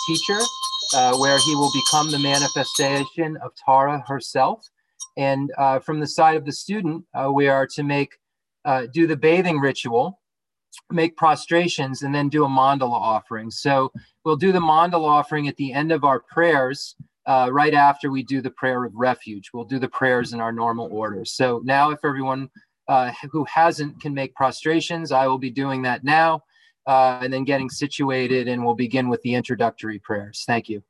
teacher, where he will become the manifestation of Tara herself. And from the side of the student, we are to do the bathing ritual, make prostrations, and then do a mandala offering. So we'll do the mandala offering at the end of our prayers, right after we do the prayer of refuge. We'll do the prayers in our normal order. So now if everyone who hasn't can make prostrations, I will be doing that now, and then getting situated, and we'll begin with the introductory prayers. Thank you.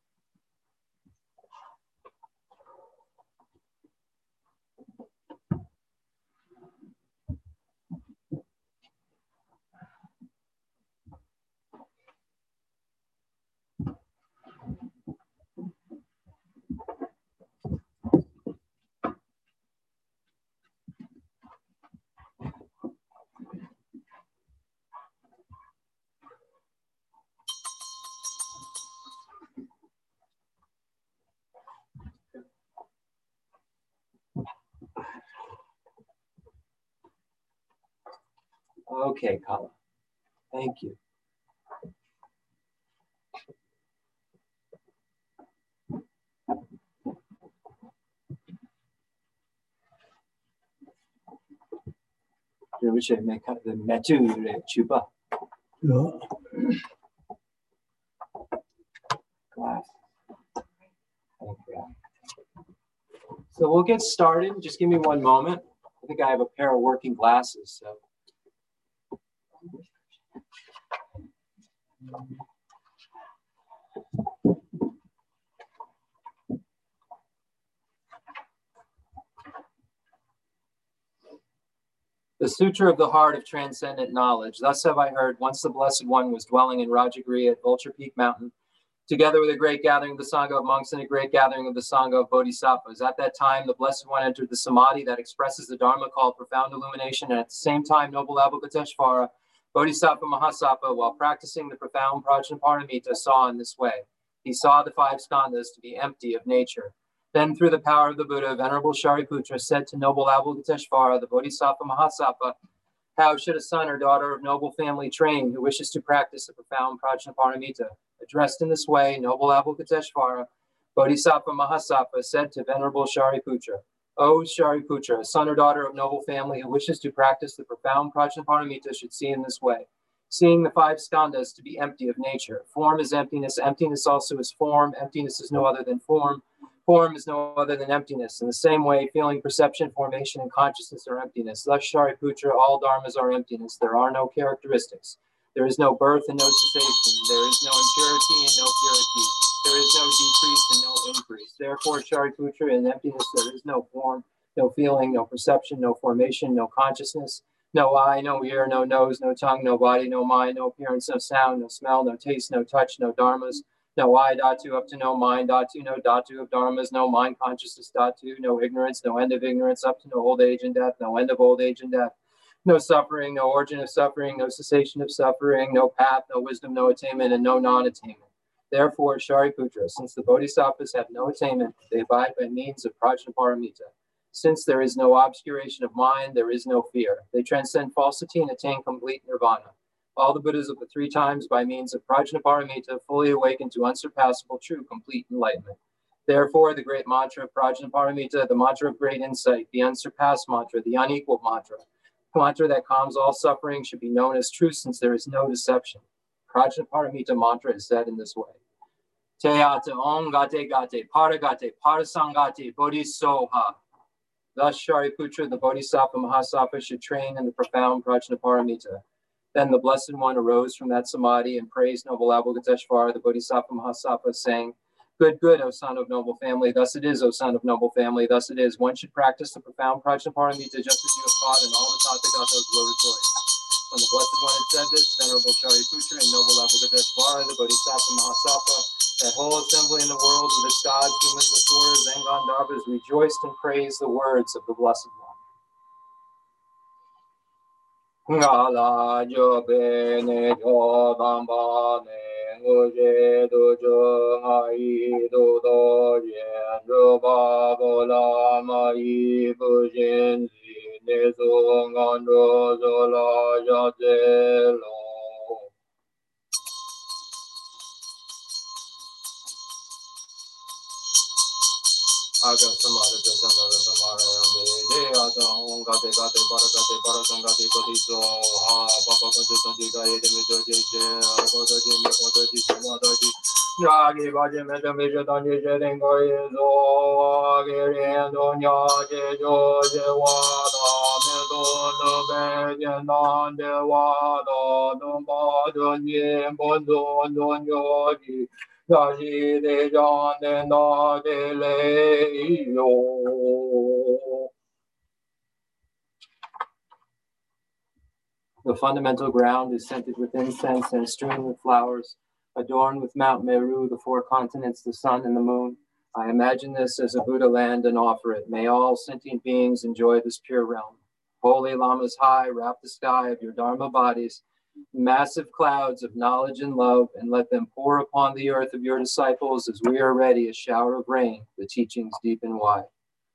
Okay, Kala. Thank you. We should make the metu chupa. Glass. So we'll get started. Just give me one moment. I think I have a pair of working glasses. So. The Sutra of the Heart of Transcendent Knowledge. Thus have I heard, once the Blessed One was dwelling in Rajagriha at Vulture Peak Mountain, together with a great gathering of the Sangha of monks and a great gathering of the Sangha of Bodhisattvas. At that time, the Blessed One entered the Samadhi that expresses the Dharma called profound illumination, and at the same time, Noble Avalokiteshvara, Bodhisattva Mahasattva, while practicing the profound Prajnaparamita, saw in this way. He saw the five skandhas to be empty of nature. Then, through the power of the Buddha, Venerable Shariputra said to Noble Avalokiteshvara, the Bodhisattva Mahasattva, how should a son or daughter of noble family train who wishes to practice the profound Prajnaparamita? Addressed in this way, Noble Avalokiteshvara, Bodhisattva Mahasattva said to Venerable Shariputra, O Shariputra, a son or daughter of noble family who wishes to practice the profound Prajnaparamita should see in this way. Seeing the five skandhas to be empty of nature. Form is emptiness. Emptiness also is form. Emptiness is no other than form. Form is no other than emptiness. In the same way, feeling, perception, formation, and consciousness are emptiness. Thus, Shariputra, all dharmas are emptiness. There are no characteristics. There is no birth and no cessation. There is no impurity and no purity. There is no decrease and no increase. Therefore, Shariputra, in emptiness, there is no form, no feeling, no perception, no formation, no consciousness, no eye, no ear, no nose, no tongue, no body, no mind, no appearance, no sound, no smell, no taste, no touch, no dharmas, no I, dhatu, up to no mind, dhatu, no dhatu of dharmas, no mind consciousness, dhatu, no ignorance, no end of ignorance, up to no old age and death, no end of old age and death, no suffering, no origin of suffering, no cessation of suffering, no path, no wisdom, no attainment, and no non-attainment. Therefore, Shariputra, since the Bodhisattvas have no attainment, they abide by means of Prajnaparamita. Since there is no obscuration of mind, there is no fear. They transcend falsity and attain complete nirvana. All the Buddhas of the three times, by means of Prajnaparamita, fully awaken to unsurpassable, true, complete enlightenment. Therefore, the great mantra of Prajnaparamita, the mantra of great insight, the unsurpassed mantra, the unequaled mantra, the mantra that calms all suffering, should be known as truth, since there is no deception. Prajnaparamita mantra is said in this way. Teata om gate gate, paragate, parasangate, bodhisoha. Thus, Shariputra, the Bodhisattva Mahasattva, should train in the profound Prajnaparamita. Then the Blessed One arose from that samadhi and praised Noble Avalokiteshvara, the Bodhisattva Mahasattva, saying, Good, good, O son of noble family. Thus it is, O son of noble family. Thus it is. One should practice the profound Prajnaparamita just as you have taught, and all the Tathagatas will rejoice. When the Blessed One had said this, Venerable Shariputra and Noble Avalokiteshvara, the Bodhisattva Mahasattva, that whole assembly in the world with its gods, humans, Asuras, and Gandharvas rejoiced and praised the words of the Blessed One. Ngala jobe ne jo bamba ne ngoje do jo hai do do yen ro ba bo la ma yi bu jin zi ne zo ngan ro zo la ja de lo. The fundamental ground is scented with incense and strewn with flowers, adorned with Mount Meru, the four continents, the sun, and the moon. I imagine this as a Buddha land and offer it. May all sentient beings enjoy this pure realm. Holy Lamas high, wrap the sky of your Dharma bodies, massive clouds of knowledge and love, and let them pour upon the earth of your disciples as we are ready, a shower of rain, the teachings deep and wide.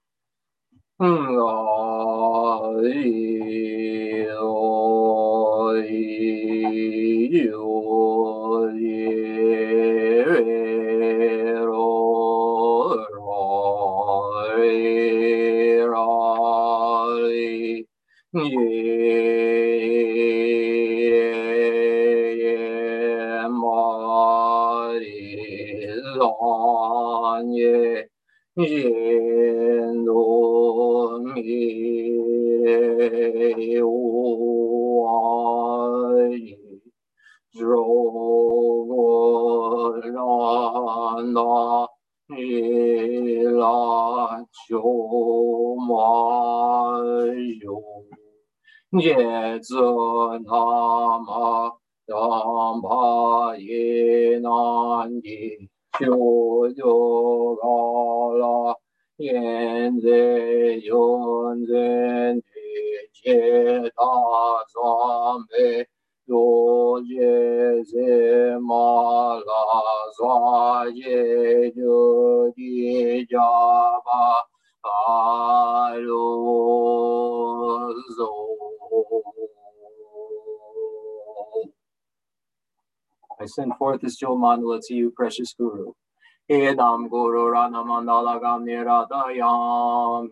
I send forth this jewel mandala to you, precious Guru. Edam Guru Rana Mandala Gamniradayam.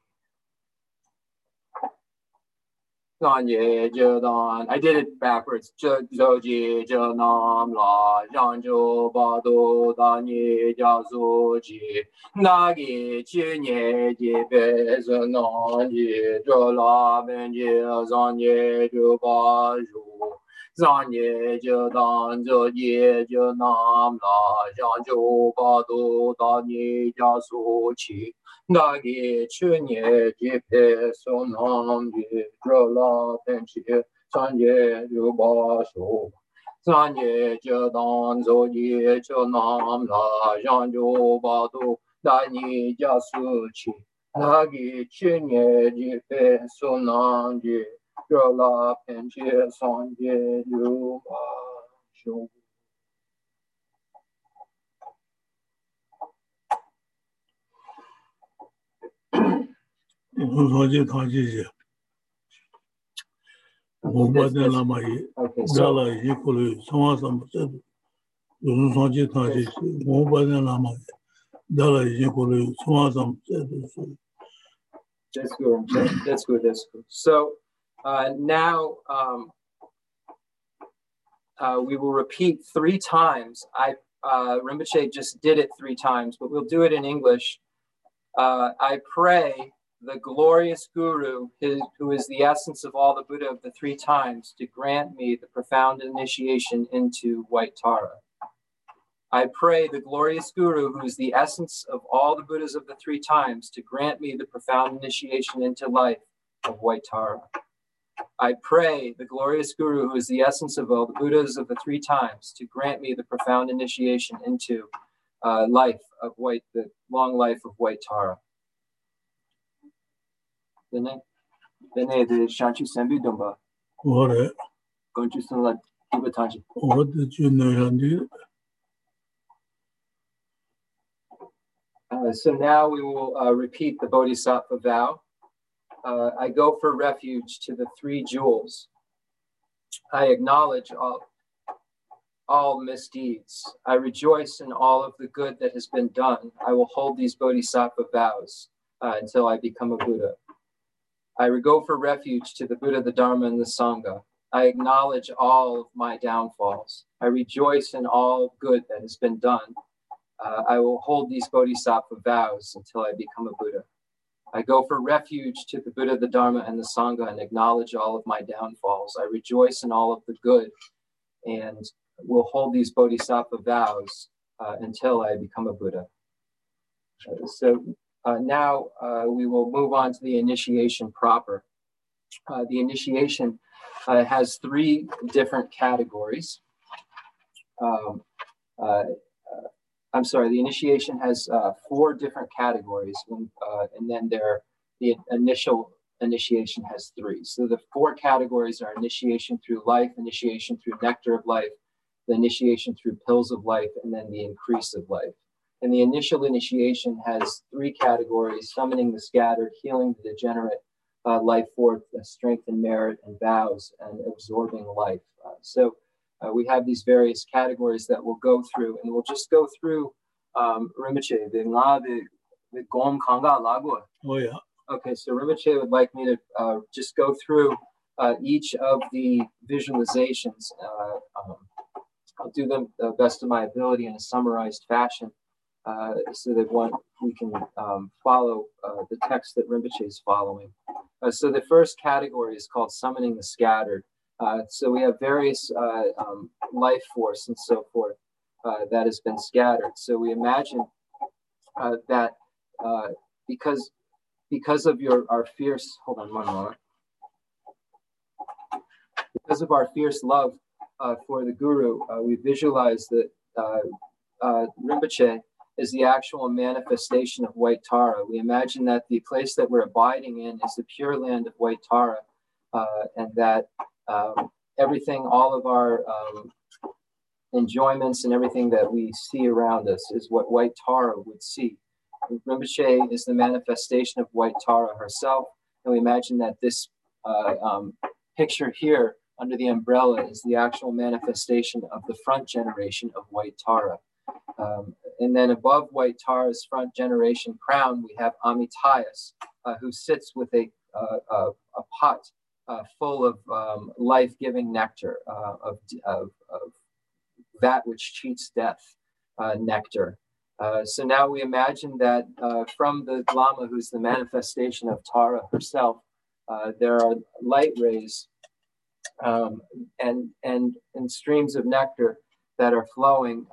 I did it backwards. Joji Janam La Janjo Bado Dani Jazuji Nagi Chinye Bezanji Jola Benji Zanye Jubaju Zanye Jadan Joye Janam La Janjo Bado Dani Jazuji Nagi Chunye Jipe Sonam Jola Benji Zanye Jubaju Zanye Jadan Zoye Janam La Janjo Bado Dani Jasuchi Nagi Chinye Jipe Sonam Jola Benji Zanye Jubaju. That's good. So now we will repeat 3 times. Rinpoche just did it 3 times, but we'll do it in English. I pray the glorious Guru, who is the essence of all the Buddha of the 3 times, to grant me the profound initiation into White Tara. I pray the glorious Guru, who is the essence of all the Buddhas of the 3 times, to grant me the profound initiation into life of White Tara. I pray the glorious Guru, who is the essence of all the Buddhas of the 3 times, to grant me the profound initiation into the long life of White Tara. Bene de Shanchu Sembi Dumba. What? Gonchu Sunla Tibetanji. What did you know? So now we will repeat the Bodhisattva vow. I go for refuge to the 3 jewels. I acknowledge all. all misdeeds. I rejoice in all of the good that has been done. I will hold these bodhisattva vows until I become a Buddha. I go for refuge to the Buddha, the Dharma, and the Sangha. I acknowledge all of my downfalls. I rejoice in all good that has been done. I will hold these bodhisattva vows until I become a Buddha. I go for refuge to the Buddha, the Dharma, and the Sangha and acknowledge all of my downfalls. I rejoice in all of the good and will hold these bodhisattva vows until I become a Buddha. Now we will move on to the initiation proper. The initiation has three different categories. The initiation has four different categories, and then the initial initiation has three. So the four categories are initiation through life, initiation through nectar of life, the initiation through pills of life, and then the increase of life. And the initial initiation has three categories: summoning the scattered, healing the degenerate, life forth, strength and merit, and vows, and absorbing life. We have these various categories that we'll go through, and we'll just go through Rinpoche, the Gom Kanga Lagua. Oh, yeah. Okay, so Rinpoche would like me to just go through each of the visualizations. I'll do them the best of my ability in a summarized fashion so that we can follow the text that Rinpoche is following. So the first category is called summoning the scattered. So we have various life force and so forth that has been scattered. So we imagine that because of our fierce, hold on one moment. Because of our fierce love for the Guru, we visualize that Rinpoche is the actual manifestation of White Tara. We imagine that the place that we're abiding in is the pure land of White Tara, and that everything, all of our enjoyments and everything that we see around us is what White Tara would see. Rinpoche is the manifestation of White Tara herself, and we imagine that this picture here under the umbrella is the actual manifestation of the front generation of White Tara. And then above White Tara's front generation crown, we have Amitayus, who sits with a pot full of life-giving nectar, of that which cheats death, nectar. So now we imagine that from the Lama, who's the manifestation of Tara herself, there are light rays and streams of nectar that are flowing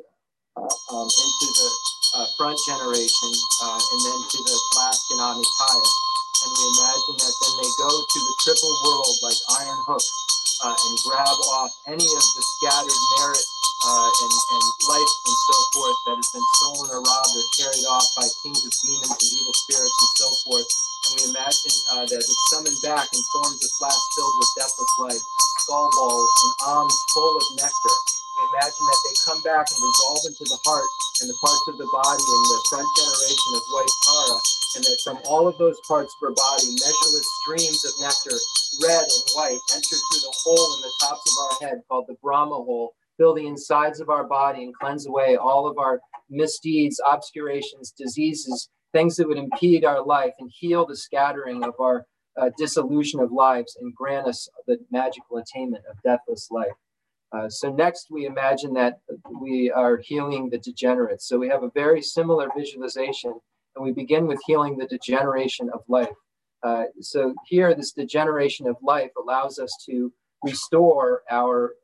into the front generation and then to the flask and Amitayus. And we imagine that then they go to the triple world like iron hooks and grab off any of the scattered merit and life and so forth that has been stolen or robbed or carried off by kings of demons and evil spirits and so forth. And we imagine that it's summoned back and forms a flask filled with deathless life, skull balls and arms full of nectar. We imagine that they come back and dissolve into the heart and the parts of the body in the front generation of White Tara, and that from all of those parts of our body, measureless streams of nectar, red and white, enter through the hole in the tops of our head called the Brahma hole, fill the insides of our body and cleanse away all of our misdeeds, obscurations, diseases, things that would impede our life, and heal the scattering of our dissolution of lives, and grant us the magical attainment of deathless life. So next, we imagine that we are healing the degenerates. So we have a very similar visualization, and we begin with healing the degeneration of life. So here, this degeneration of life allows us to restore our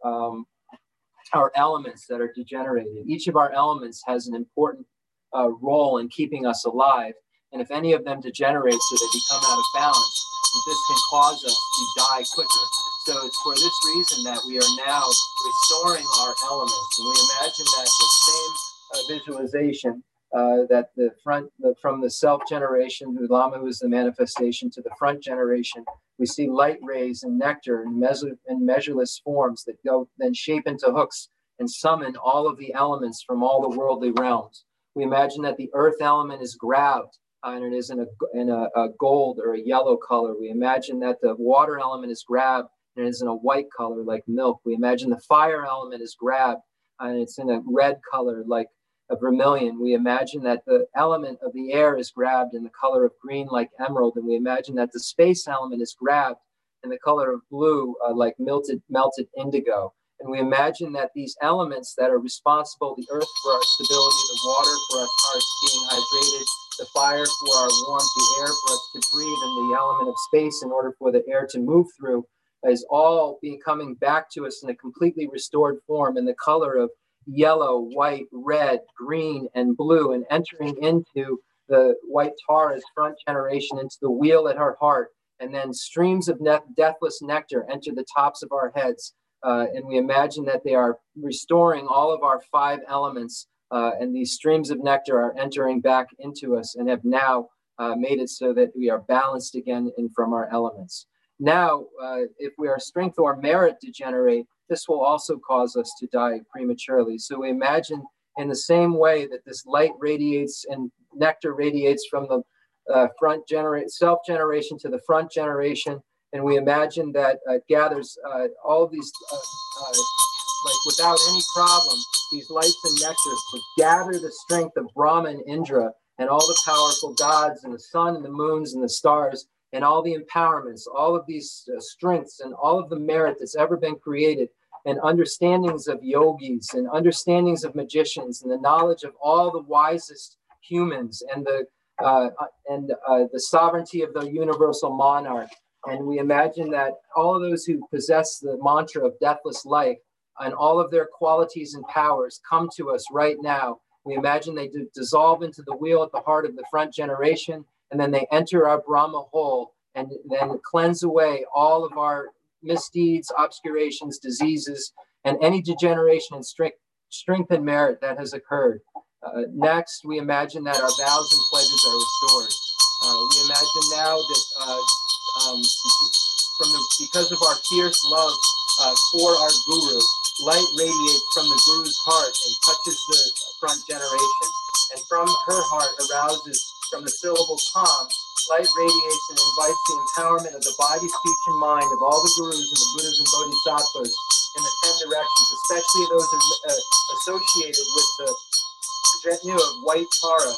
elements that are degenerated. Each of our elements has an important role in keeping us alive. And if any of them degenerate so they become out of balance, this can cause us to die quicker. So it's for this reason that we are now restoring our elements. And we imagine that the same visualization, that from the self generation, the Lama, who is the manifestation, to the front generation, we see light rays and nectar and measureless forms that go then shape into hooks and summon all of the elements from all the worldly realms. We imagine that the earth element is grabbed and it is in a gold or a yellow color. We imagine that the water element is grabbed and is in a white color like milk. We imagine the fire element is grabbed and it's in a red color like a vermilion. We imagine that the element of the air is grabbed in the color of green like emerald, and we imagine that the space element is grabbed in the color of blue like melted indigo. And we imagine that these elements that are responsible, the earth for our stability, the water for our hearts being hydrated, the fire for our warmth, the air for us to breathe, and the element of space in order for the air to move through, is all coming back to us in a completely restored form in the color of yellow, white, red, green, and blue, and entering into the white Tara's front generation, into the wheel at her heart, and then streams of deathless nectar enter the tops of our heads. And we imagine that they are restoring all of our 5 elements, and these streams of nectar are entering back into us and have now made it so that we are balanced again in from our elements. Now, if we are strength or merit degenerate, this will also cause us to die prematurely. So we imagine in the same way that this light radiates and nectar radiates from the self-generation to the front generation, and we imagine that gathers all of these, like without any problem, these lights and nectars would gather the strength of Brahma and Indra and all the powerful gods and the sun and the moons and the stars and all the empowerments, all of these strengths and all of the merit that's ever been created, and understandings of yogis and understandings of magicians and the knowledge of all the wisest humans and the sovereignty of the universal monarch. And we imagine that all of those who possess the mantra of deathless life and all of their qualities and powers come to us right now. We imagine they dissolve into the wheel at the heart of the front generation, and then they enter our Brahma hole and then cleanse away all of our misdeeds, obscurations, diseases, and any degeneration in strength and merit that has occurred. Next, we imagine that our vows and pledges are restored. We imagine now that because of our fierce love for our guru, light radiates from the guru's heart and touches the front generation. And from her heart arouses from the syllable Tam, light radiates and invites the empowerment of the body, speech, and mind of all the gurus and the Buddhas and Bodhisattvas in the 10 directions, especially those associated with the retinue of white Tara,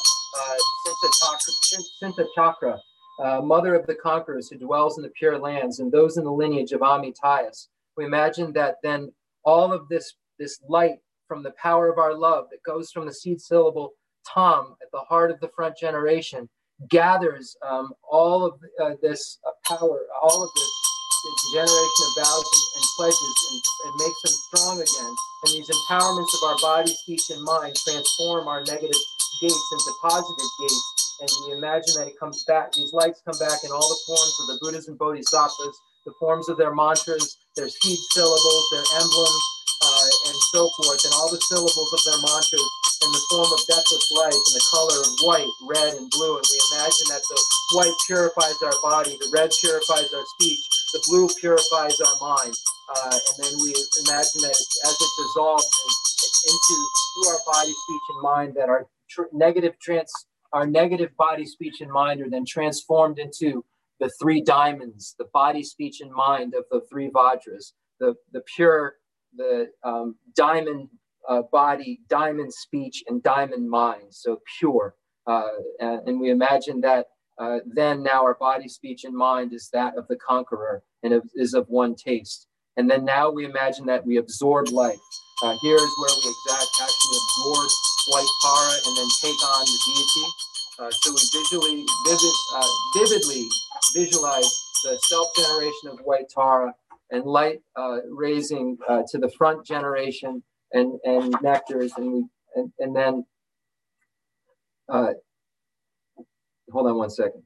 Sintha Chakra, mother of the conquerors who dwells in the pure lands, and those in the lineage of Amitayas. We imagine that then all of this light from the power of our love that goes from the seed syllable Tam at the heart of the front generation gathers all of this power, all of this generation of vows and pledges, and makes them strong again. And these empowerments of our body, speech, and mind transform our negative gates into positive gates. And we imagine that it comes back, these lights come back in all the forms of the Buddhas and Bodhisattvas, the forms of their mantras, their seed syllables, their emblems, and so forth, and all the syllables of their mantras in the form of deathless life in the color of white, red, and blue. And we imagine that the white purifies our body, the red purifies our speech, the blue purifies our mind. And then we imagine that as it dissolves through our body, speech, and mind, that our negative body, speech, and mind are then transformed into the 3 diamonds, the body, speech, and mind of the 3 Vajras, the pure, the diamond body, diamond speech, and diamond mind, so pure. And we imagine that then now our body, speech, and mind is that of the conqueror and is of one taste. And then now we imagine that we absorb life. Here is where we actually absorb white Tara and then take on the deity. So we vividly visualize the self-generation of white Tara and light raising to the front generation and nectars, and then hold on one second.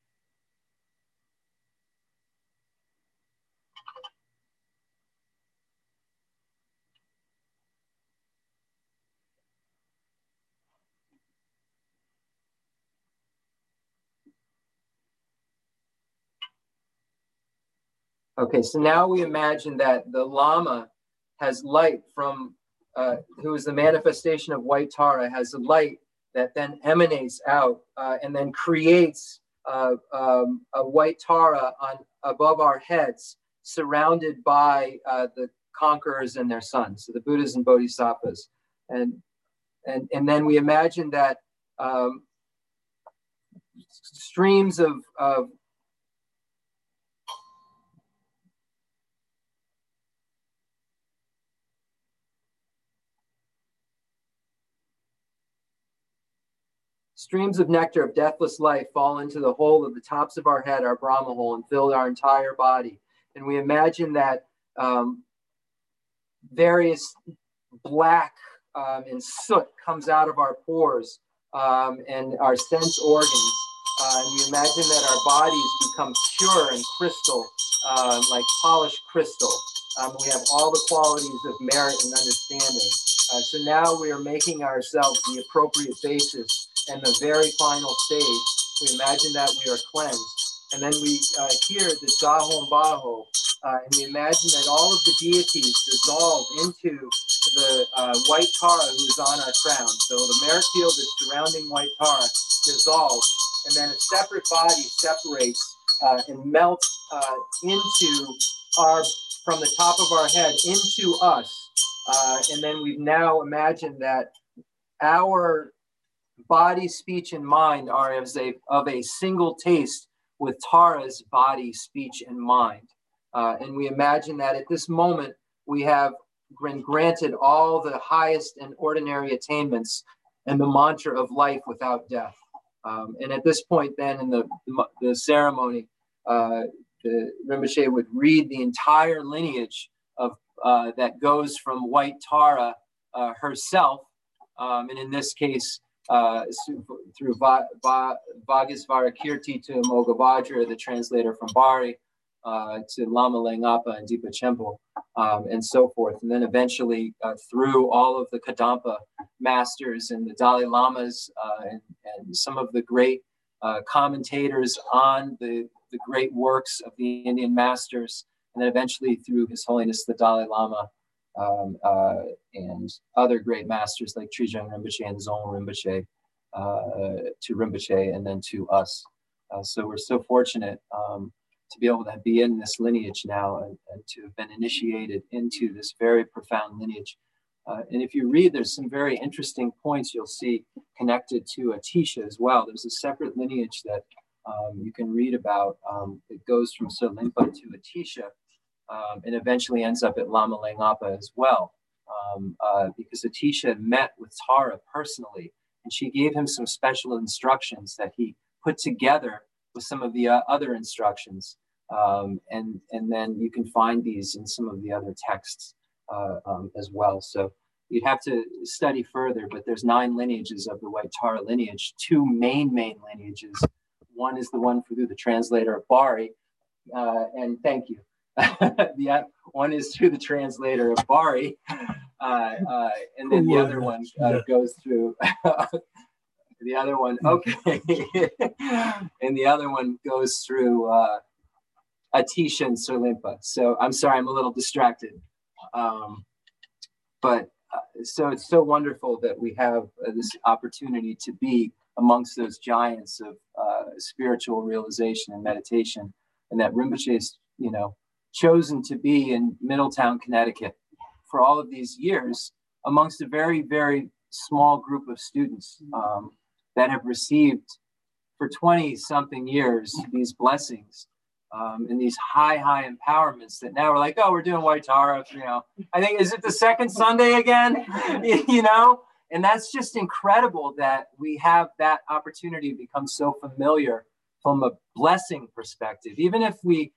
Okay, so now we imagine that the Lama has light from, who is the manifestation of white Tara, has a light that then emanates out and then creates a white Tara above our heads surrounded by the conquerors and their sons, so the Buddhas and Bodhisattvas. And then we imagine that streams of nectar of deathless life fall into the hole of the tops of our head, our Brahma hole, and fill our entire body. And we imagine that various black and soot comes out of our pores and our sense organs. And you imagine that our bodies become pure and crystal, like polished crystal. We have all the qualities of merit and understanding. So now we are making ourselves the appropriate basis and the very final stage. We imagine that we are cleansed. And then we hear the Dahom Baho, and we imagine that all of the deities dissolve into the white Tara who's on our crown. So the merit field that's surrounding white Tara dissolves, and then a separate body separates and melts into from the top of our head into us. And then we've now imagined that our body, speech, and mind are of a single taste with Tara's body, speech, and mind. And we imagine that at this moment, we have been granted all the highest and ordinary attainments and the mantra of life without death. And at this point then in the ceremony, the Rinpoche would read the entire lineage of that goes from white Tara herself, and in this case, through Vagisvara Kirti to Mogavajra, the translator from Bari, to Lama Lengapa and Dipa Chempo, and so forth. And then eventually through all of the Kadampa masters and the Dalai Lamas and some of the great commentators on the great works of the Indian masters, and then eventually through His Holiness the Dalai Lama and other great masters like Trijang Rinpoche and Dzong Rinpoche, to Rinpoche, and then to us. So we're so fortunate to be able to be in this lineage now and to have been initiated into this very profound lineage. And if you read, there's some very interesting points you'll see connected to Atisha as well. There's a separate lineage that you can read about. It goes from Solimpa to Atisha, and eventually ends up at Lama Lengapa as well, because Atisha met with Tara personally, and she gave him some special instructions that he put together with some of the other instructions. And then you can find these in some of the other texts as well. So you'd have to study further, but there's 9 lineages of the White Tara lineage, 2 main lineages. One is the one through the translator of Bari, and thank you. The one is through the translator of Bari, and then the other one goes through the other one. Okay, and the other one goes through Atisha and Solimpa. So I'm sorry, I'm a little distracted, but so it's so wonderful that we have this opportunity to be amongst those giants of spiritual realization and meditation, and that Rinpoche is, chosen to be in Middletown, Connecticut for all of these years amongst a very, very small group of students that have received for 20-something years these blessings and these high empowerments that now we're like, oh, we're doing White Tara, I think, is it the second Sunday again? And that's just incredible that we have that opportunity to become so familiar from a blessing perspective, even if we,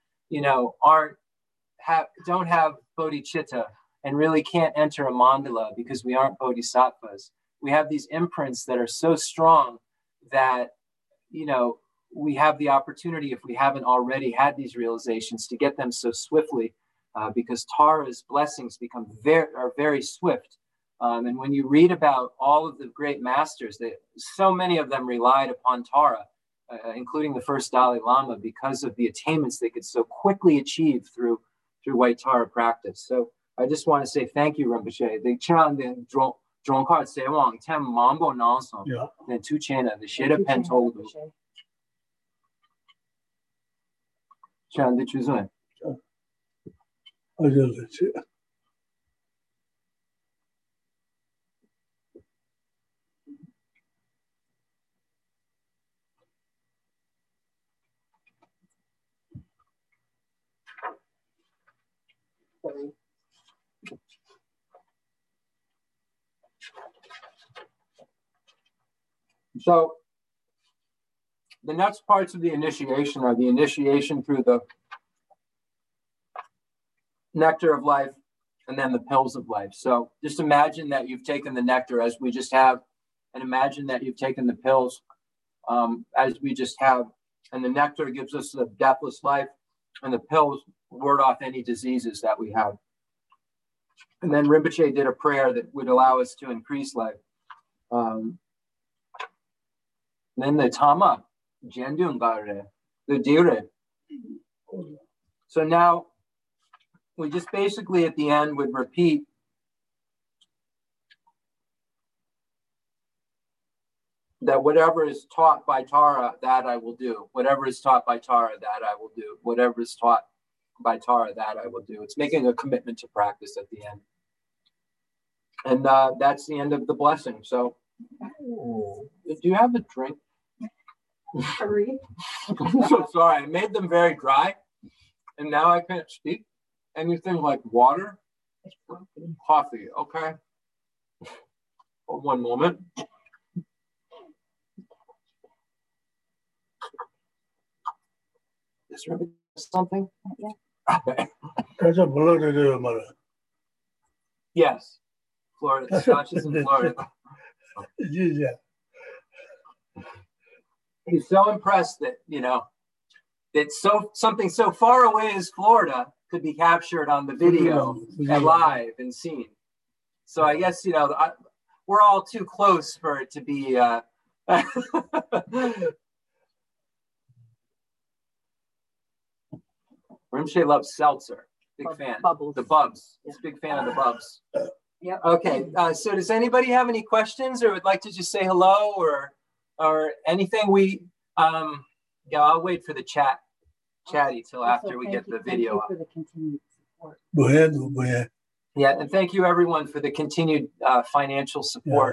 don't have bodhicitta and really can't enter a mandala because we aren't bodhisattvas. We have these imprints that are so strong that, we have the opportunity, if we haven't already had these realizations, to get them so swiftly because Tara's blessings are very swift. And when you read about all of the great masters, so many of them relied upon Tara, including the first Dalai Lama, because of the attainments they could so quickly achieve through White Tara practice. So I just want to say thank you, Rinpoche. The Chan the Dronkat Sewang Tem Mambo Nansong, the Tuchena, the Sheda Pentoldu. Chan the Chuzun. Ajalıcı. So the next parts of the initiation are the initiation through the nectar of life and then the pills of life. So just imagine that you've taken the nectar as we just have, and imagine that you've taken the pills as we just have. And the nectar gives us the deathless life, and the pills ward off any diseases that we have. And then Rinpoche did a prayer that would allow us to increase life. Then the Tama, Jendungare, the Dire. So now we just basically at the end would repeat that whatever is taught by Tara, that I will do. Whatever is taught by Tara, that I will do. Whatever is taught by Tara, that I will do. It's making a commitment to practice at the end. And that's the end of the blessing. So, do you have a drink? Hurry. I'm so sorry. I made them very dry, and now I can't speak. Anything like water? Coffee. Okay. Hold one moment. Is there something? Yeah. That's a blood, mother. Yes. Florida. Scotches in Florida. Yeah. He's so impressed that, that something so far away as Florida could be captured on the video and live and seen. So I guess, we're all too close for it to be. Rinpoche loves seltzer. Big fan. Bubbles. The Bubs. Yeah. He's a big fan of the Bubs. Yep. Okay. So does anybody have any questions or would like to just say hello or anything? I'll wait for the chatty till after we get the video up. Thank you for the continued support. Go ahead. Yeah, and thank you everyone for the continued financial support.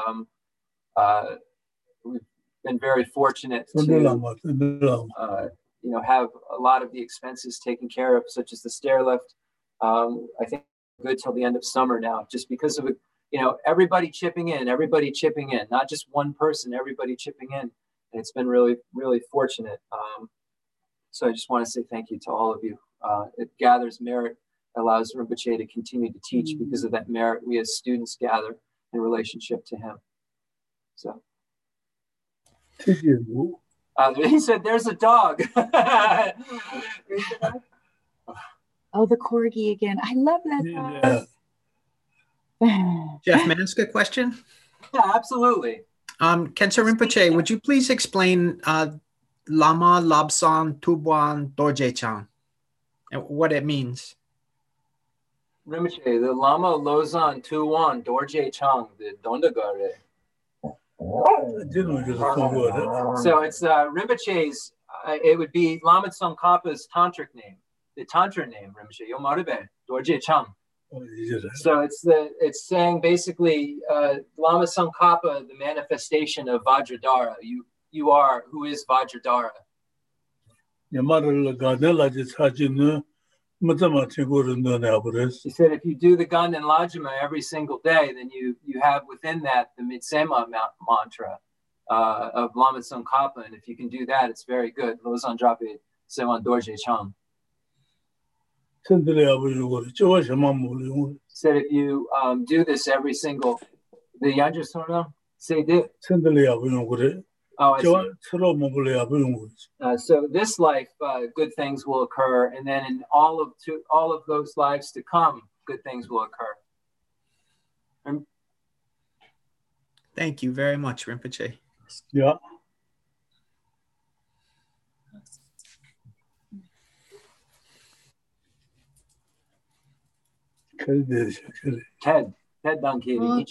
We've been very fortunate to have a lot of the expenses taken care of, such as the stair lift. I think good till the end of summer now, just because of everybody chipping in, not just one person, everybody chipping in. And it's been really, really fortunate. So I just want to say thank you to all of you. It gathers merit, allows Rinpoche to continue to teach because of that merit. We as students gather in relationship to him. So. He said, "There's a dog." Oh, the corgi again. I love that dog. Jeff, may I ask a question? Yeah, absolutely. Khenso Rinpoche, would you please explain Lama Labsan Tubuan Dorje Chang and what it means? Rinpoche, the Lama Lozan Tuwan Dorje Chang, the Dondagare. So it's Rinpoche's, it would be Lama Tsongkhapa's tantric name, the tantra name, Rinpoche, Yomaribe, Dorje Chang. So it's saying basically Lama Tsongkhapa, the manifestation of Vajradhara. You are who is Vajradhara. He said if you do the Ganden Lajima every single day, then you have within that the Mitsema mantra of Lama Tsongkhapa. And if you can do that, it's very good. Lozan Drape Sewan Dorje Chang. Said if you do this every single, the Yanjasona say this. Oh, so this life, good things will occur, and then in all of those lives to come, good things will occur. Thank you very much, Rinpoche. Yeah. Ted Dankiri.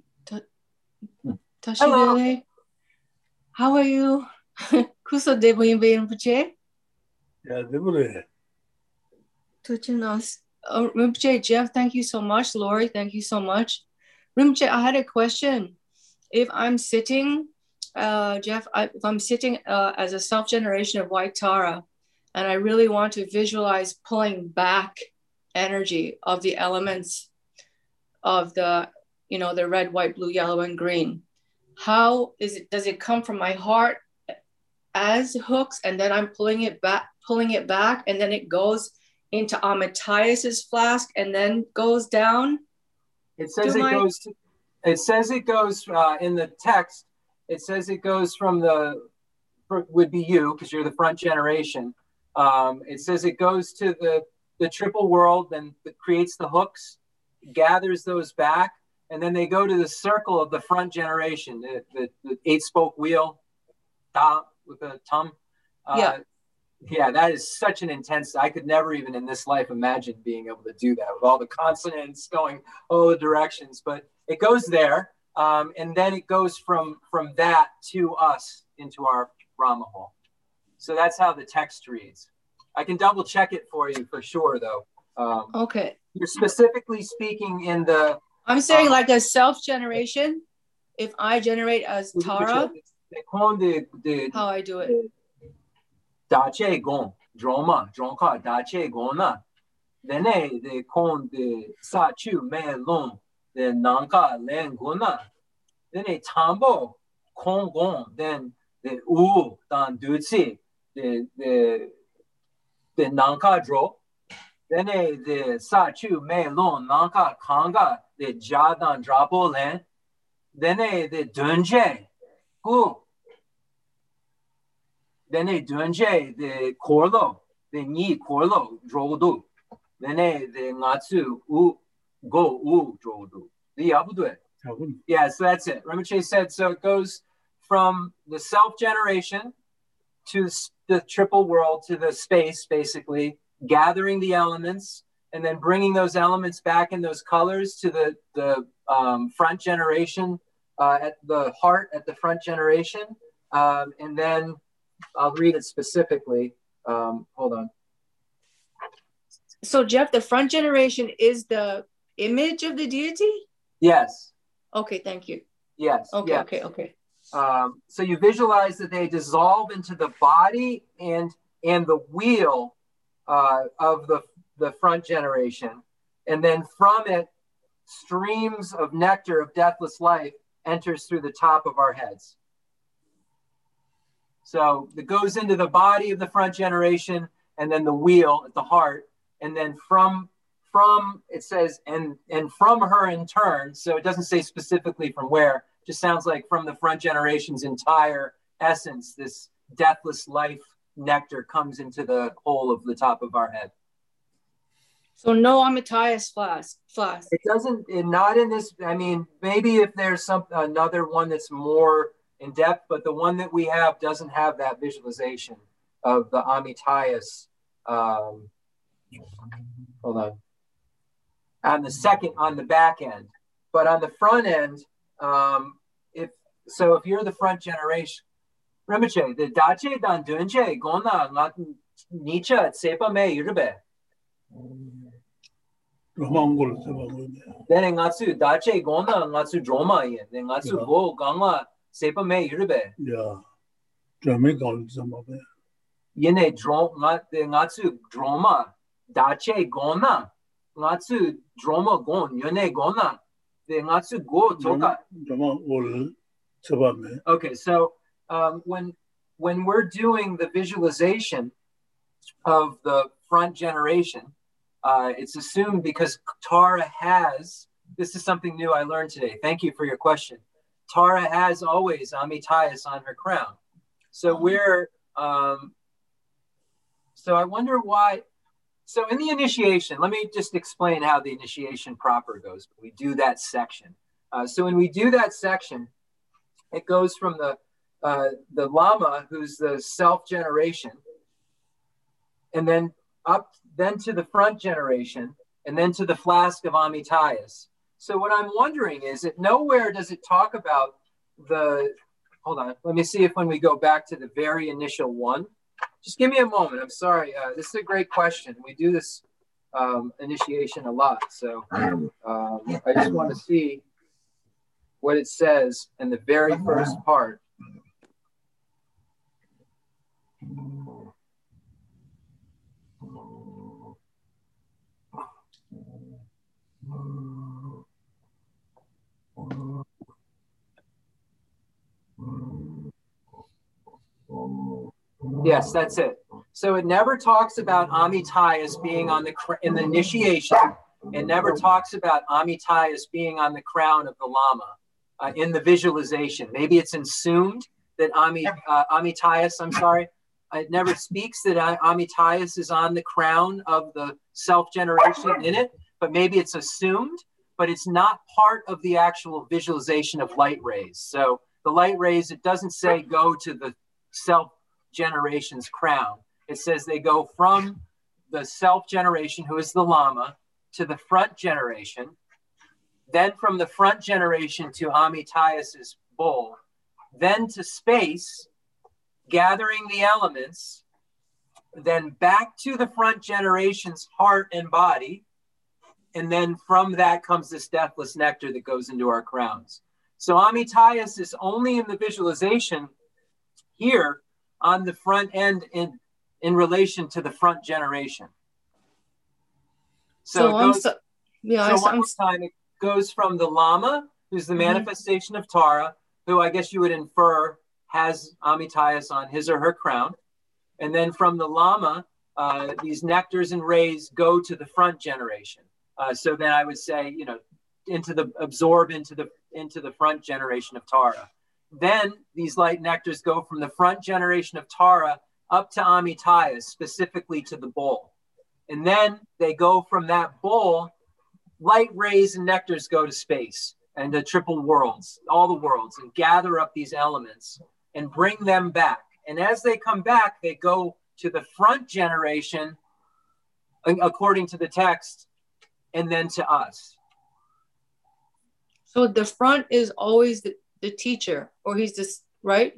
Toshibele, how are you? Kuso Debu Rinpoche? Yeah, they were Tuchinos Rinpoche, Jeff, thank you so much. Lori, thank you so much. Rinpoche, I had a question. If I'm sitting, Jeff, if I'm sitting as a self-generation of white Tara, and I really want to visualize pulling back energy of the elements of the, the red, white, blue, yellow, and green, how is it? Does it come from my heart as hooks, and then I'm pulling it back, and then it goes into Amitaius's flask, and then goes down? It says it goes in the text. It says it goes from would be you, because you're the front generation. It says it goes to the triple world, then it creates the hooks, gathers those back, and then they go to the circle of the front generation, the 8-spoke wheel, with the tum. Yeah, that is such an intense. I could never even in this life imagine being able to do that with all the consonants going all the directions. But it goes there, and then it goes from that to us into our Brahma hole. So that's how the text reads. I can double check it for you for sure, though. Okay. You're specifically speaking in the. I'm saying like a self-generation. If I generate as Tara, how I do it. Dache gon, droma, dronka, dache gona. Dene de kon de sa chu me lon, de nanka len gona. Dene tambo, kon gon, then the u dan dutsi, the nanka dro. Dene de sa chu me lon, nanka kanga, de jadan drapo len. Dene de dunje, gu. Dene dunje de korlo, de ni korlo drodu. Dene de ngatsu u go u drodu. The abudwe. Yeah, so that's it. Rinpoche said, so it goes from the self-generation to the triple world, to the space, basically, gathering the elements, and then bringing those elements back in those colors to the front generation, at the heart, at the front generation, and then I'll read it specifically. Hold on. So, Jeff, the front generation is the image of the deity? Yes. Okay, thank you. Yes. Okay, yes. okay. So you visualize that they dissolve into the body and the wheel of the front generation. And then from it, streams of nectar of deathless life enters through the top of our heads. So it goes into the body of the front generation, and then the wheel at the heart, and then from it says and from her in turn. So it doesn't say specifically from where. It just sounds like from the front generation's entire essence, this deathless life nectar comes into the hole of the top of our head. So no Amitaius flask. It doesn't. Not in this. I mean, maybe if there's another one that's more in depth, but the one that we have doesn't have that visualization of the Amitaius. Hold on. On the back end, but on the front end, if you're the front generation, Rinpoche, the dache dan dunje gona ngat nicha tsepa me yurbe. Then ngatsu dache gona ngatsu droma yin, then ngatsu go ganga sepa me yurbe. Yeah. Drama gon some be. Yene ngatsu droma dache gona ngatsu droma gon yone gona the ngatsu go toka. Drama ol seba me. Okay, so when we're doing the visualization of the front generation, it's assumed because Tara has, this is something new I learned today. Thank you for your question. Tara has always Amitaius on her crown. So so I wonder why. So in the initiation, let me just explain how the initiation proper goes. We do that section. So when we do that section, it goes from the Lama, who's the self-generation, and then up then to the front generation, and then to the flask of Amitaius. So what I'm wondering is that nowhere does it talk about hold on, let me see if when we go back to the very initial one, just give me a moment, I'm sorry, this is a great question. We do this initiation a lot. So I just want to see what it says in the very first part. Yes, that's it. So it never talks about Amitayus being on in the initiation. It never talks about Amitayus being on the crown of the Lama in the visualization. Maybe it's assumed that Amitayus, I'm sorry, it never speaks that Amitayus is on the crown of the self-generation in it, but maybe it's assumed, but it's not part of the actual visualization of light rays. So the light rays, it doesn't say go to the self-generation's crown. It says they go from the self-generation, who is the Lama, to the front generation, then from the front generation to Amitayus's bull, then to space, gathering the elements, then back to the front generation's heart and body, and then from that comes this deathless nectar that goes into our crowns. So Amitayus is only in the visualization here on the front end in relation to the front generation. So one time it goes from the Lama, who's the manifestation of Tara, who I guess you would infer has Amitayus on his or her crown. And then from the Lama, these nectars and rays go to the front generation. So then I would say, absorb into the front generation of Tara. Then these light nectars go from the front generation of Tara up to Amitayus, specifically to the bull. And then they go from that bull, light rays and nectars go to space and the triple worlds, all the worlds, and gather up these elements and bring them back. And as they come back, they go to the front generation, according to the text, and then to us. So the front is always the teacher, or he's just, right?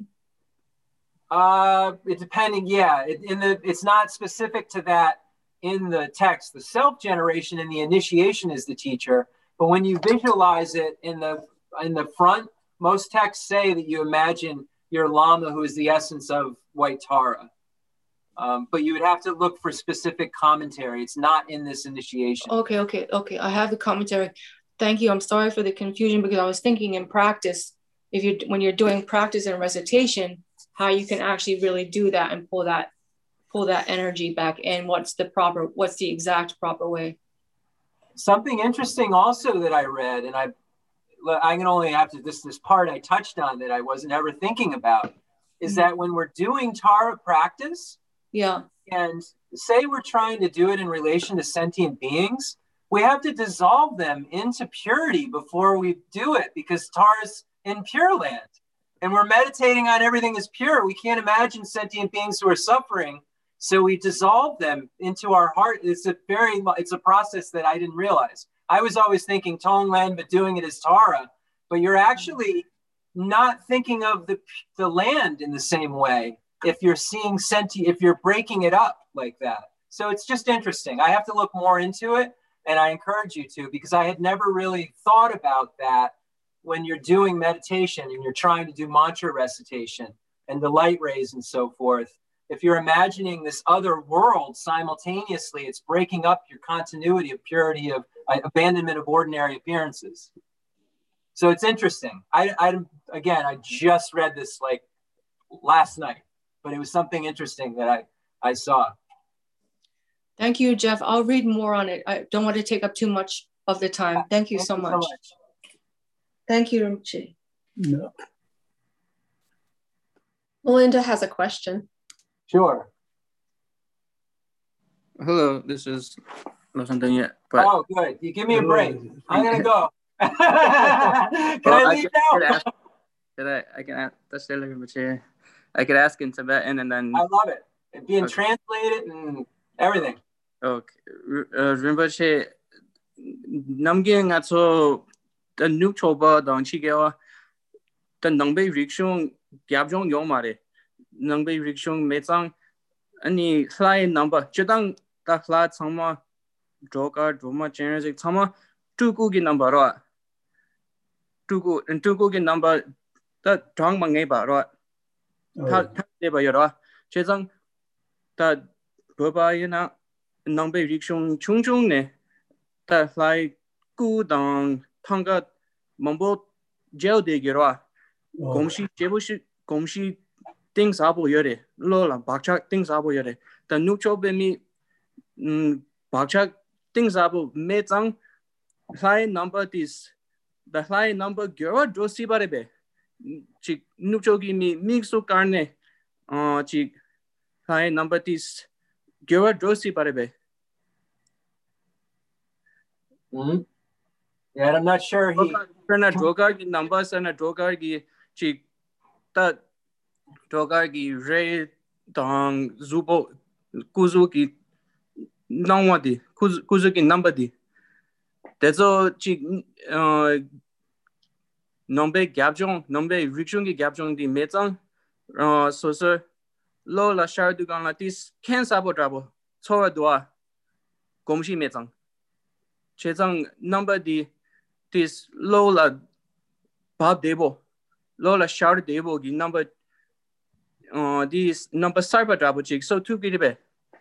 It depending, yeah. It's not specific to that in the text. The self-generation and the initiation is the teacher, but when you visualize it in the front, most texts say that you imagine your Lama, who is the essence of white Tara. But you would have to look for specific commentary. It's not in this initiation. Okay. I have the commentary. Thank you. I'm sorry for the confusion, because I was thinking in practice, when you're doing practice and recitation, how you can actually really do that and pull that energy back in. What's the exact proper way? Something interesting also that I read, and I can only have to this part I touched on that I wasn't ever thinking about, is that when we're doing Tara practice, and say we're trying to do it in relation to sentient beings, we have to dissolve them into purity before we do it, because Tara's in Pure Land. And we're meditating on everything as pure. We can't imagine sentient beings who are suffering. So we dissolve them into our heart. It's a process that I didn't realize. I was always thinking Tonglen, but doing it as Tara. But you're actually not thinking of the land in the same way if you're seeing if you're breaking it up like that. So it's just interesting. I have to look more into it, and I encourage you to, because I had never really thought about that when you're doing meditation and you're trying to do mantra recitation and the light rays and so forth. If you're imagining this other world simultaneously, it's breaking up your continuity of purity, of abandonment of ordinary appearances. So it's interesting. I just read this like last night, but it was something interesting that I saw. Thank you, Jeff. I'll read more on it. I don't want to take up too much of the time. Thank you so much. Thank you, Rinpoche. No. Melinda has a question. Sure. Hello, this is not something yet. But oh, good. You give me a break. I'm gonna go. Can I leave now? I can ask. That's still Rinpoche. I could ask in Tibetan and then. I love it. It's being translated and everything. Okay, Rinpoche. Namging at so the new choba don't chigawa. The nangbe rikshung gyabjong yomare. Nangbe rikshung mezang. Any fly number. Judang da flat sama droga droma generik tama tuku gi number ro tuku gi number ta drang mangai ba ro ta de ba yo chezang ta boba yana number rikshung chung ne ta lai ku dang thanga mambo gel de gi ro gomshi jebushi gomshi things abo yore lo la bakcha things abo yore ta nucho be mi bakcha things abo me chang high number this the high number gyora dosi barebe chi nucho gi mi mixo karne chi high number this gyora dosi barebe. Yeah, I'm not sure he drogar gi numbers and a drogar gi chi ta drogar gi re dang zubo kuzu gi nangwadi kuzu gi number di dezo chi nombe gyabjong nombe rikshung gi gyabjong di mechang so lo la shar du gang la tis ken sabo drabo chora dua gomshi mechang chezang number di tis lo la bab debo lo la shar debo gi number this number cyber drabo chik so tu gi be.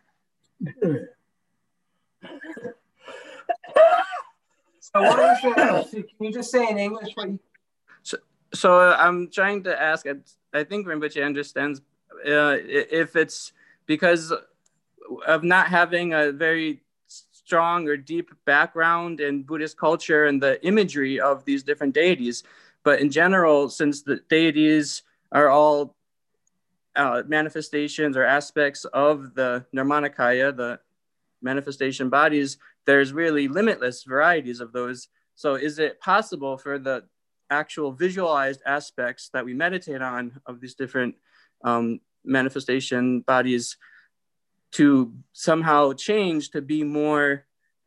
So what is it? Can you just say in English what you... So I'm trying to ask, I think Rinpoche understands if it's because of not having a very strong or deep background in Buddhist culture and the imagery of these different deities. But in general, since the deities are all manifestations or aspects of the Nirmanakaya, the manifestation bodies, there's really limitless varieties of those. So is it possible for the actual visualized aspects that we meditate on of these different manifestation bodies to somehow change to be more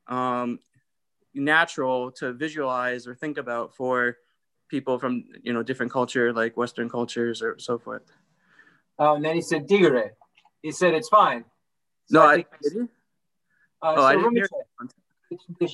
natural to visualize or think about for people from different culture, like Western cultures or so forth? And then he said digere. He said it's fine. So I think did he? I didn't hear. The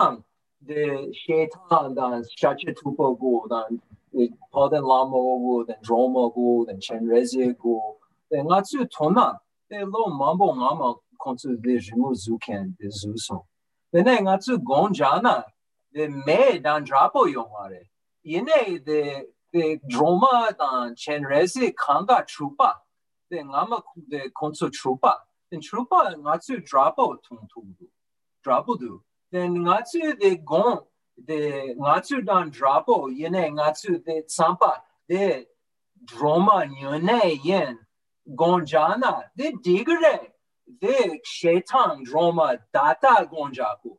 shaitan dan shache tupo go dan poden lamo go dan droma go dan chenreze go then ngatsu tona de lo mambo ngama kontu de jimu zuken de zuso then ngatsu gonjana de me dan drapo yomare yene de droma dan chenreze kanga trupa de ngama de kontu trupa then trupa ngatsu drapo tungtu drapo do then ngatsu de gon de ngatsu dan drapo yene ngatsu de sampa de droma nyone yen gonjana de digre de shaitan droma data gonjaku.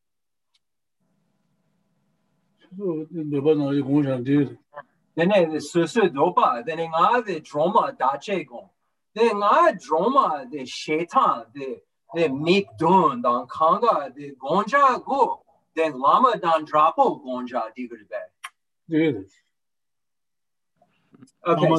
So never know you going to Then the susu dopa then nga de droma dache gon then nga droma de shaitan de mik dun dan kanga de gonja go then lama dan drapo gonja digre be. Okay,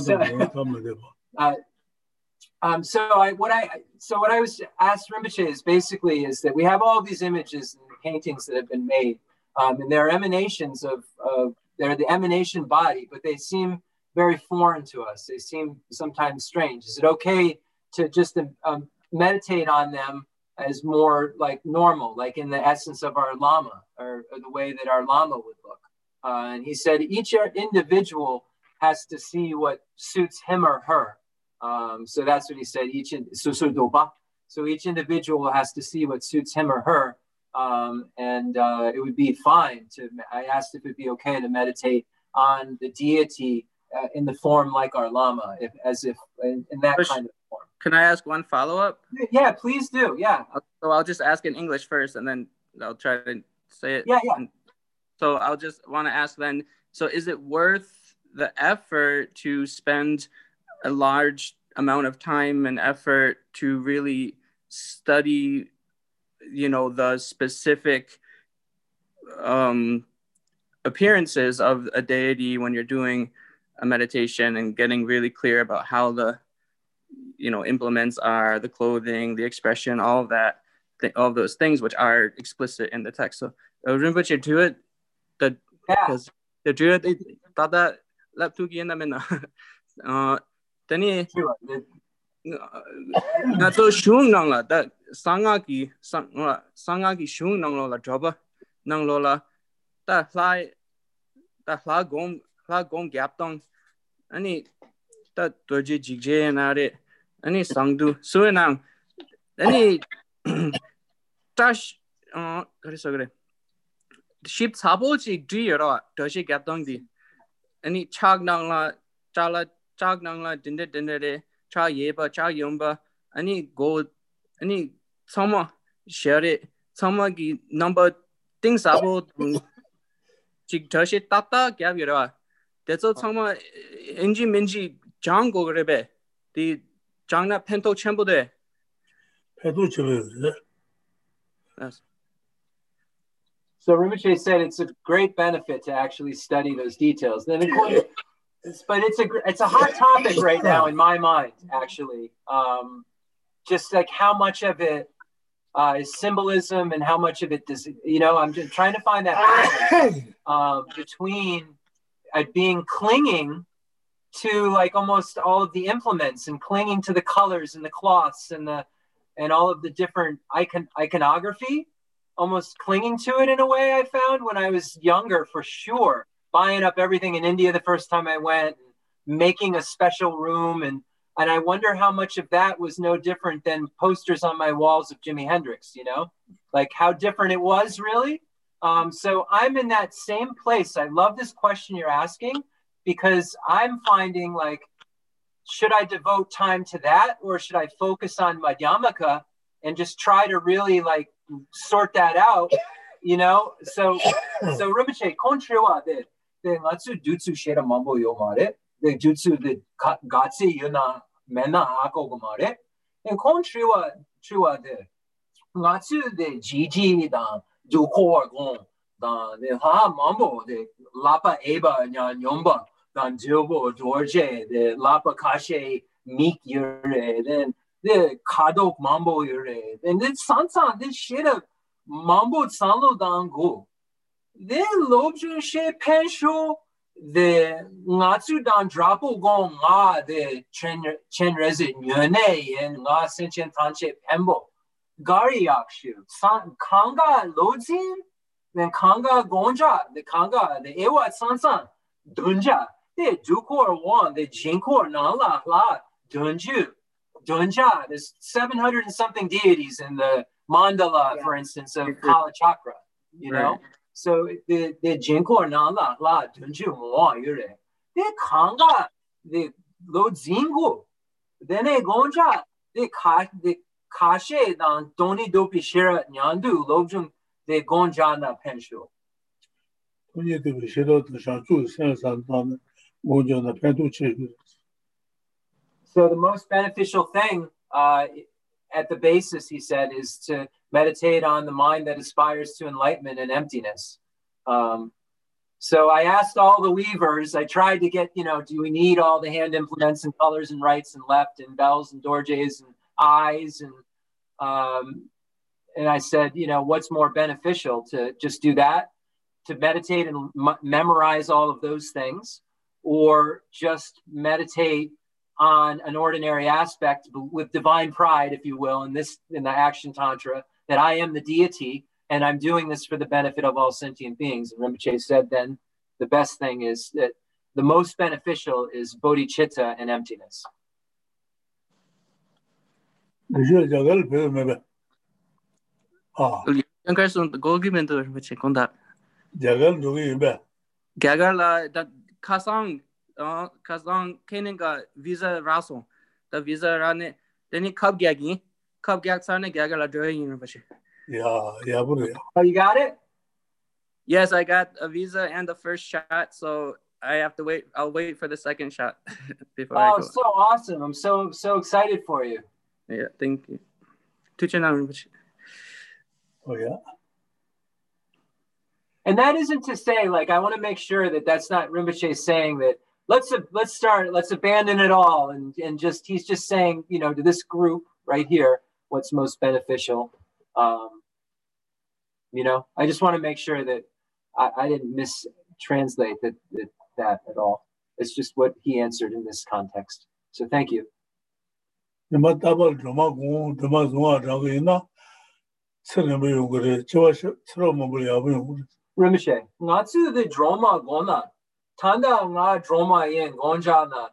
so what I was asked Rinpoche is that we have all these images and paintings that have been made, and they're emanations of they're the emanation body, but they seem very foreign to us. They seem sometimes strange. Is it okay to just meditate on them as more like normal, like in the essence of our Lama or the way that our Lama would look? And he said each individual has to see what suits him or her. So that's what he said. So each individual has to see what suits him or her. And it would be fine I asked if it'd be okay to meditate on the deity in the form like our Lama, as if in that kind of form. Can I ask one follow-up? Yeah, please do. Yeah. So I'll just ask in English first, and then I'll try to say it. Yeah. So I'll just want to ask then, so is it worth the effort to spend a large amount of time and effort to really study, the specific appearances of a deity when you're doing a meditation and getting really clear about how the implements are, the clothing, the expression, all of that? of those things which are explicit in the text. So Rinpoche do it that because the do it that lap to in the mina. Then not so shung nang la that sangaki shung nang la job nang lola that fly gom gap dong any that doji jigje and are any sangdu so nang any dash 그래 ship 사보지 뒤여라 doji gap dong di any chag nang la din데 차 예바 차 용바 아니 고 아니 some share it some number things about 직 저시 따따 갭이라 대저 some 엔진 민지 장고 그래베 디 장나 펜토 첨부돼 패도 쳐요. So Rinpoche said it's a great benefit to actually study those details. Then but it's a hot topic right now in my mind, actually. Just like how much of it is symbolism and how much of it does, I'm just trying to find that balance between being clinging to like almost all of the implements and clinging to the colors and the cloths and all of the different iconography, almost clinging to it in a way I found when I was younger, for sure. Buying up everything in India the first time I went, making a special room. And I wonder how much of that was no different than posters on my walls of Jimi Hendrix, like how different it was really. So I'm in that same place. I love this question you're asking because I'm finding like, should I devote time to that or should I focus on Madhyamaka and just try to really like sort that out, So Rinpoche, kontriwa de ngatsu dutsu shera mambo yo mare, de jutsu de gatsi yuna mena hako go mare, and kontriwa de ngatsu de jiji da dukor gon da de ha mambo de lapa eba nya nyomba dan jobo dorje de lapa kashe mik yure then the kadok mambo yure and then sansan this shit of mambo sanlo dango the lobju she pensho the ngatsu dan drapo gon nga the chen rezi nyone and nga senchen tanche pembo gari yakshu san kanga lodzin then kanga gonja the kanga the ewa sansan dunja the dukor one the jinkor nala la dunju Dunja, there's 700 and something deities in the mandala, for instance, of Kala Chakra, know? So the Jinkor Nala, La, Dunju, Moa, Yure. The Kanga, the Lodzingu, then a Gonja, the Kashe, Dan Doni Dopi Shira Nyandu, Lobjum, the Gonja na Penshu. So the most beneficial thing at the basis, he said, is to meditate on the mind that aspires to enlightenment and emptiness. So I asked all the weavers, I tried to get, do we need all the hand implements and colors and rights and left and bells and dorjes and eyes? And I said, what's more beneficial, to just do that, to meditate and memorize all of those things, or just meditate on an ordinary aspect with divine pride, if you will, in the action tantra, that I am the deity and I'm doing this for the benefit of all sentient beings. And Rinpoche said then the best thing is that the most beneficial is bodhicitta and emptiness. Kazang Keninga visa raso, the visa rane, then he cub gagging sarne gagala during university. Yeah. Oh, you got it? Yes, I got a visa and the first shot, so I have to wait. I'll wait for the second shot before I go. So awesome. I'm so excited for you. Yeah, thank you. Oh, yeah. And that isn't to say, like, I want to make sure that that's not Rinpoche saying that let's abandon it all and just, he's just saying, to this group right here, what's most beneficial. You know, I just want to make sure that I didn't mistranslate that at all. It's just what he answered in this context. So thank you. Rinpoche, natsu the drama gona, tanda nga drama yin gonja na,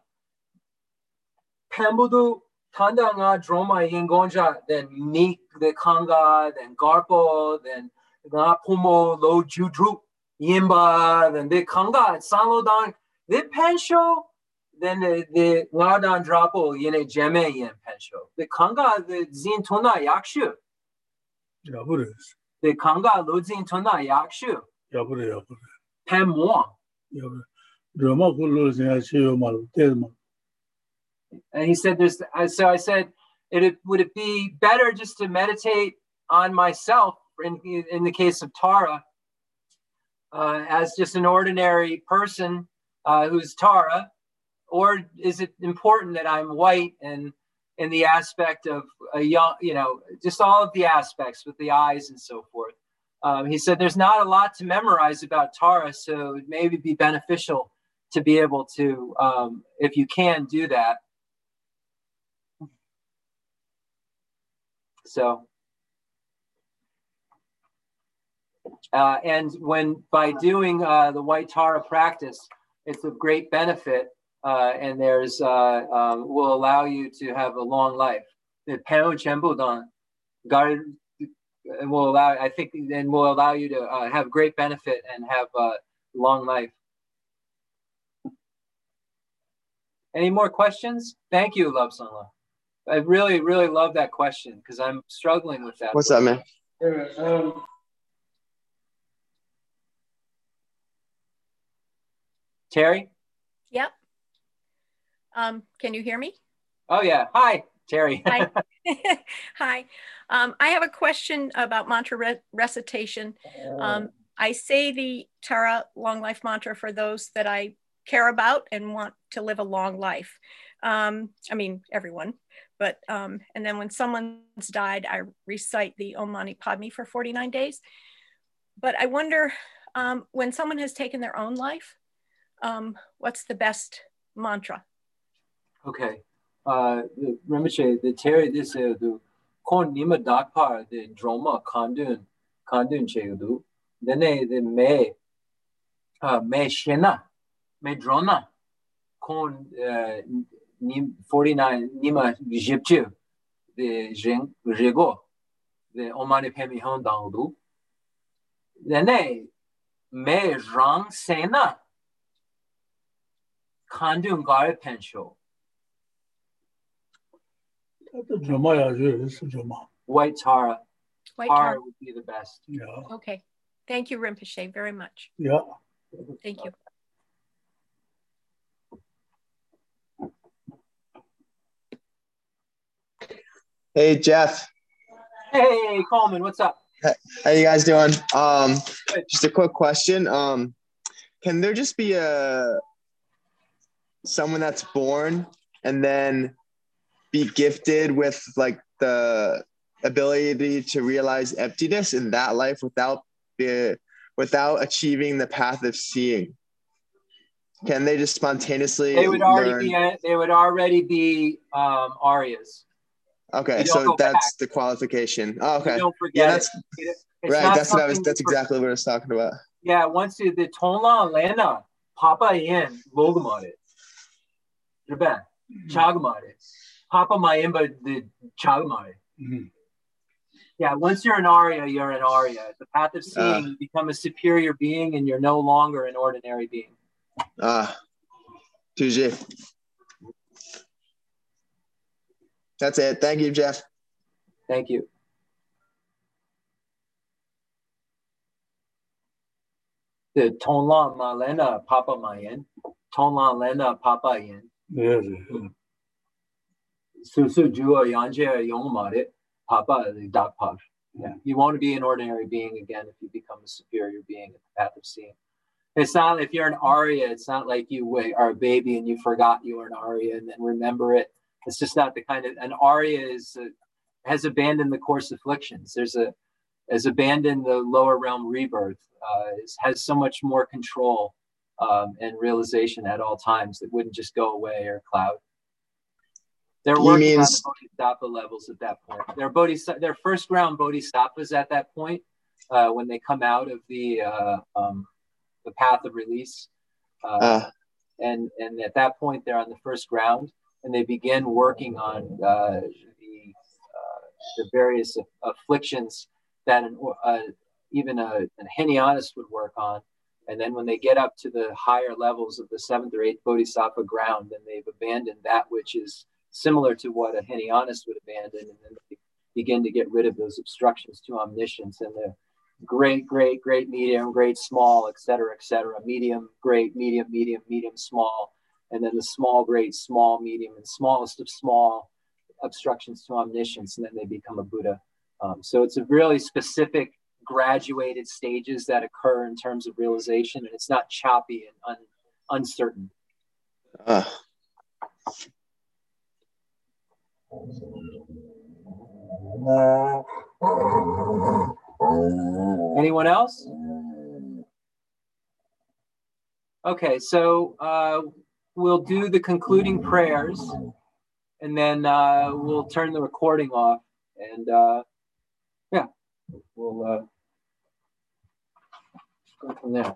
pembudu tanda nga drama yin gonja, then nik the kanga, then garpo, then nga pumo lo judru yimba, then the kanga sanlodan, the pensho, then the ngadan drapo yine jeme yin pensho. The kanga the zin tona yakshu. The kanga lo zin tona yakshu. Pen more. And he said, so I said, would it be better just to meditate on myself in the case of Tara as just an ordinary person who's Tara, or is it important that I'm white and in the aspect of a young, you know, just all of the aspects with the eyes and so forth? He said there's not a lot to memorize about Tara, so it may be beneficial to be able to, if you can, do that. So, and by doing the White Tara practice, it's of great benefit, and there's will allow you to have a long life. The Peo Chembudan will allow, I think, and will allow you to have great benefit and have a long life. Any more questions? Thank you, Love Sunla. I really, really love that question because I'm struggling with that. What's up, man? Terry? Yep. Can you hear me? Oh, yeah. Hi, Terry. Hi. Hi. I have a question about mantra recitation. I say the Tara long life mantra for those that I care about and want to live a long life. I mean, everyone. But, and then when someone's died, I recite the Om Mani Padme for 49 days. But I wonder, when someone has taken their own life, what's the best mantra? Okay. Rinpoche, the Terry, this the kon nima dakpar, the droma kandun cheudu, then the me shena, me drona, kon 49 nima jipchu, the rego, the omani pemi hon dangu, then me rang sena, kandun gare pensho. White Tara. White Tara would be the best. Yeah. Okay. Thank you, Rinpoche, very much. Yeah. Thank you. Hey, Jeff. Hey, Coleman, what's up? How you guys doing? Just a quick question. Can there just be someone that's born and then be gifted with like the ability to realize emptiness in that life without achieving the path of seeing? Can they just spontaneously They would already be Aryas. Okay, so that's the qualification. Oh, okay. Don't forget, yeah, that's right. That's exactly what I was talking about. Yeah, once the Tonla Lena Papa Yen Logamare. Japan. Chagamare. Papa Mayimba the Chagamare. Yeah, once you're an Arya, you're an Arya. The path of seeing, you become a superior being and you're no longer an ordinary being. Touché. That's it. Thank you, Jeff. Thank you. The Tonla Malena Papa Mayen. Tonla Lena Papa Yen. Yes. Susu Jua Yanje Yongmare Papa the Dakpar. Yeah. You want to be an ordinary being again if you become a superior being at the path of seeing. It's not, if you're an Arya, it's not like you are a baby and you forgot you were an Arya and then remember it. It's just not the kind of, an Arya has abandoned the coarse afflictions. Has abandoned the lower realm rebirth, has so much more control and realization at all times that wouldn't just go away or cloud. They're working on the bodhisattva levels at that point. They're first round bodhisattvas at that point when they come out of the path of release. And at that point, they're on the first round, and they begin working on the various afflictions that even a Hinayana would work on. And then when they get up to the higher levels of the 7th or 8th bodhisattva ground, then they've abandoned that which is similar to what a Hinayana would abandon, and then they begin to get rid of those obstructions to omniscience and the great, medium, great, small, etc., medium, great, medium, small, and then the small, great, small, medium, and smallest of small obstructions to omniscience, and then they become a Buddha. So it's a really specific graduated stages that occur in terms of realization, and it's not choppy and uncertain. Anyone else? Okay, so we'll do the concluding prayers, and then we'll turn the recording off, and yeah, we'll go from there.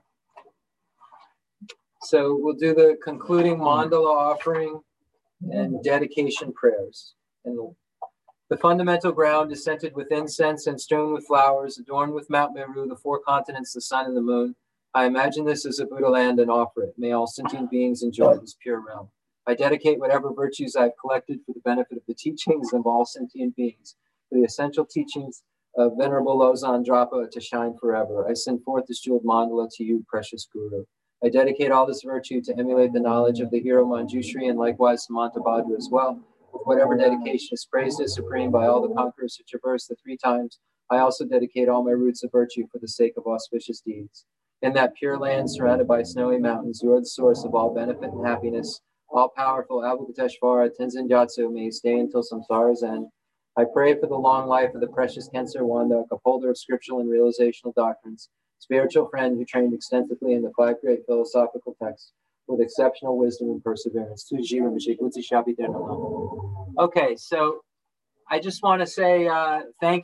So we'll do the concluding mandala offering and dedication prayers. And the fundamental ground is scented with incense and strewn with flowers, adorned with Mount Meru, the 4 continents, the sun, and the moon. I imagine this as a Buddha land and offer it. May all sentient beings enjoy this pure realm. I dedicate whatever virtues I've collected for the benefit of the teachings of all sentient beings, for the essential teachings of Venerable Losang Drapa to shine forever. I send forth this jeweled mandala to you, precious Guru. I dedicate all this virtue to emulate the knowledge of the hero Manjushri and likewise Samantabhadra as well. With whatever dedication is praised as supreme by all the conquerors who traverse the 3 times, I also dedicate all my roots of virtue for the sake of auspicious deeds. In that pure land surrounded by snowy mountains, you are the source of all benefit and happiness. All-powerful Avalokiteshvara Tenzin Gyatso may stay until samsara's end. I pray for the long life of the precious Khensur Wanda, upholder of scriptural and realizational doctrines, spiritual friend who trained extensively in the 5 great philosophical texts with exceptional wisdom and perseverance. Okay, so I just want to say thank